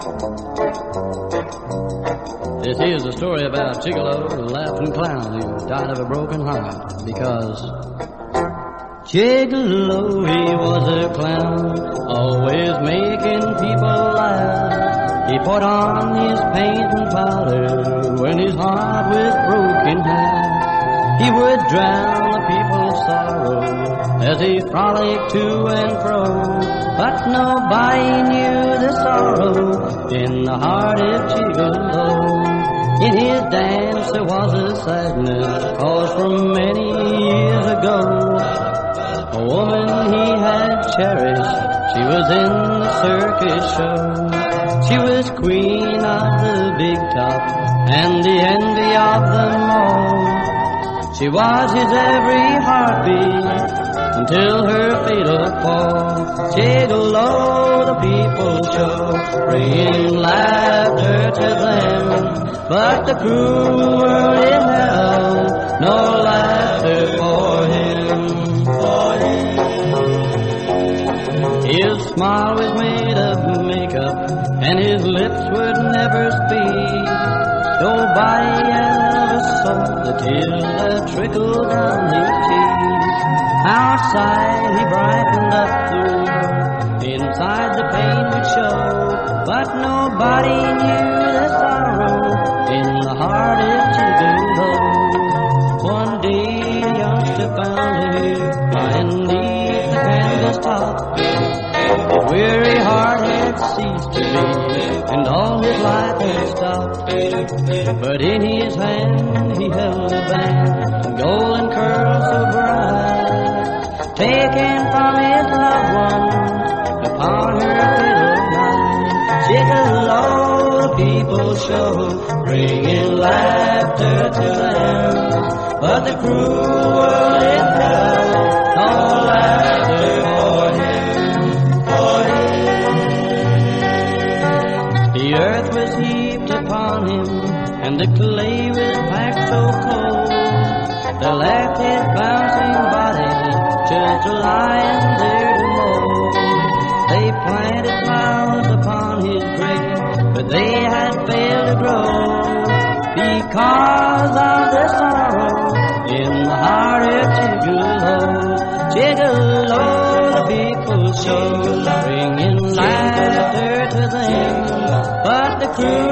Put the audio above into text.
This is a story about Gigolo, the laughing clown who died of a broken heart because Gigolo, he was a clown, always making people laugh. He put on his paint and powder when his heart was broken half. He would drown the people's sorrow as he frolicked to and fro, but nobody knew the sorrow in the heart of Gigolo. In his dance there was a sadness, cause from many years ago, a woman he had cherished, she was in the circus show. She was queen of the big top and the envy of them all. She was his every heartbeat until her fatal fall. Gigolo, the people show, bringing laughter to them, but the cruel world in hell, no laughter for him. His smile was made of makeup, and his lips would never speak. Nobody ever saw the tears that trickled down his cheeks. Outside he brightened up the room, inside the pain would show, but nobody knew the sorrow in the heart of Gigolo. One day a youngster found him lying beneath the canvas top. His weary heart had ceased to beat, and all his life had stopped. But in his hand he held a band, and golden curls so bright, taken from his loved one upon her fatal night. Gigolo, the people show, bringing laughter to them, but the cruel world in hell, no laughter for him. The earth was heaped upon him, and the clay was packed so cold. They left his bouncing body just lying there to mold. They planted flowers upon his grave, but they had failed to grow because of the sorrow in the heart of Gigolo. Gigolo, the people show, bringing laughter to them, but the cruel